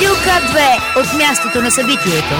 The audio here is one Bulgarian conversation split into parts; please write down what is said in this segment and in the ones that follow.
Радио К2 от мястото на събитието.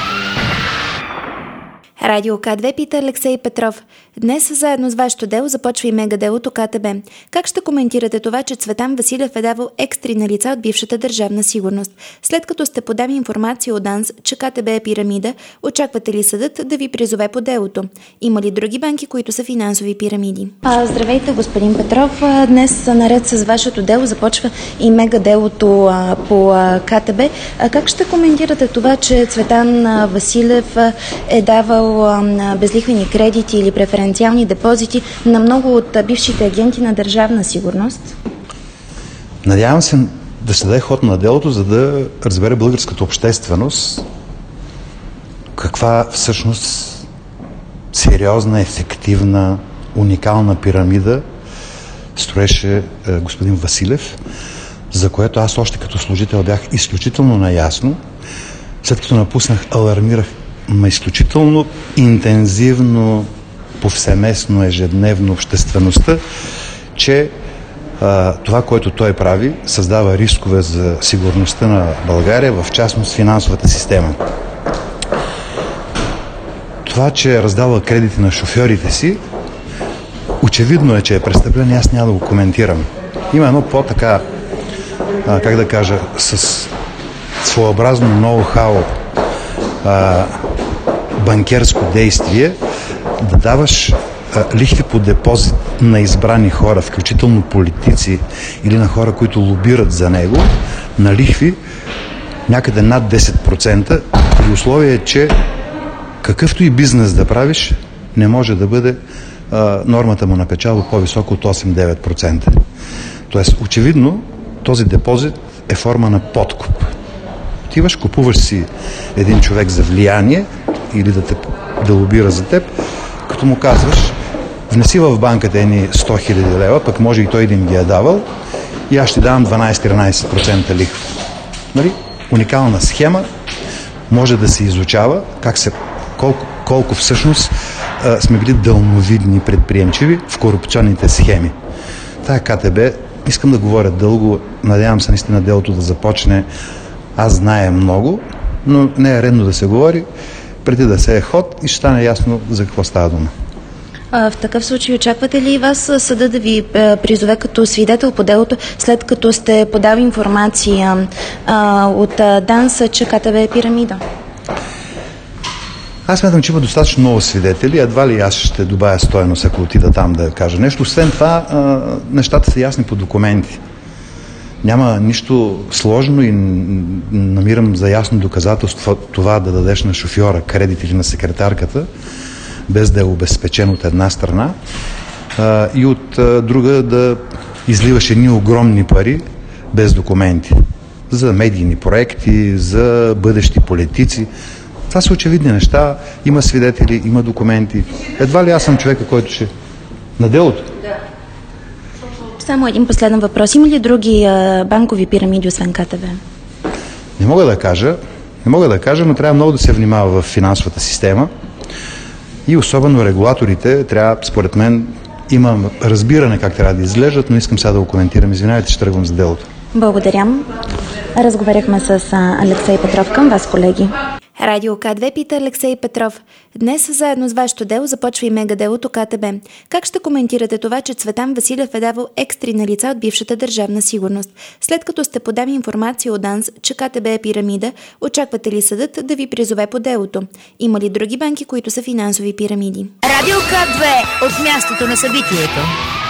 Радио К2 пита Алексей Петров. Днес заедно с вашето дело започва и мегаделото КТБ. Как ще коментирате това, че Цветан Василев е давал екстри на лица от бившата държавна сигурност? След като сте подали информация от ДАНС, че КТБ е пирамида, очаквате ли съдът да ви призове по делото? Има ли други банки, които са финансови пирамиди? Здравейте, господин Петров. Днес наред с вашето дело започва и мегаделото по КТБ. Как ще коментирате това, че Цветан Василев е давал безлихвени кредити или преференциални депозити на много от бившите агенти на Държавна сигурност? Надявам се да се даде ход на делото, за да разбере българската общественост каква всъщност сериозна, ефективна, уникална пирамида строеше господин Василев, за което аз още като служител бях изключително наясно. След като напуснах, алармирах изключително интензивно, повсеместно, ежедневно обществеността, че това, което той прави, създава рискове за сигурността на България, в частност финансовата система. Това, че е раздава кредити на шофьорите си, очевидно е, че е престъпление, аз няма да го коментирам. Има едно по-така, как да кажа, с своеобразно ноу-хау банкерско действие, да даваш лихви по депозит на избрани хора, включително политици или на хора, които лобират за него, на лихви някъде над 10%, при условие, че какъвто и бизнес да правиш, не може да бъде нормата му на печалба по-високо от 8-9%. Тоест, очевидно, този депозит е форма на подкуп. Отиваш, купуваш си един човек за влияние или да лобира за теб, като му казваш, внеси в банката едни 100 000 лева, пък може и той да им ги е давал, и аз ще давам 12-13% лихва. Нали? Уникална схема, може да се изучава колко всъщност сме били дълновидни, предприемчиви в корупционните схеми. Тая КТБ, искам да говоря дълго, надявам се наистина делото да започне. Аз зная много, но не е редно да се говори преди да се е ход и ще стане ясно за какво става дума. В такъв случай очаквате ли вас съда да ви призове като свидетел по делото, след като сте подали информация от ДАНС, че КТБ е пирамида? Аз смятам, че има достатъчно много свидетели, едва ли аз ще добавя стойност, ако отида там да кажа нещо. Освен това, нещата са ясни по документи. Няма нищо сложно и намирам за ясно доказателство това да дадеш на шофьора кредит или на секретарката, без да е обезпечен от една страна, и от друга да изливаш едни огромни пари без документи за медийни проекти, за бъдещи политици. Това са очевидни неща, има свидетели, има документи. Едва ли аз съм човека, който ще на делото? Само един последен въпрос. Има ли други банкови пирамиди, освен КТБ? Не мога да кажа, но трябва много да се внимава в финансовата система и особено регулаторите трябва, според мен, имам разбиране как трябва да изглеждат, но искам сега да го коментирам. Извинявайте, ще тръгвам за делото. Благодаря. Разговаряхме с Алексей Петров. Към вас, колеги. Радио К2 пита Алексей Петров. Днес заедно с вашето дело започва и мегаделото КТБ. Как ще коментирате това, че Цветан Василев е давал екстри на лица от бившата държавна сигурност? След като сте подали информация от ДАНС, че КТБ е пирамида, очаквате ли съдът да ви призове по делото? Има ли други банки, които са финансови пирамиди? Радио К2 от мястото на събитието.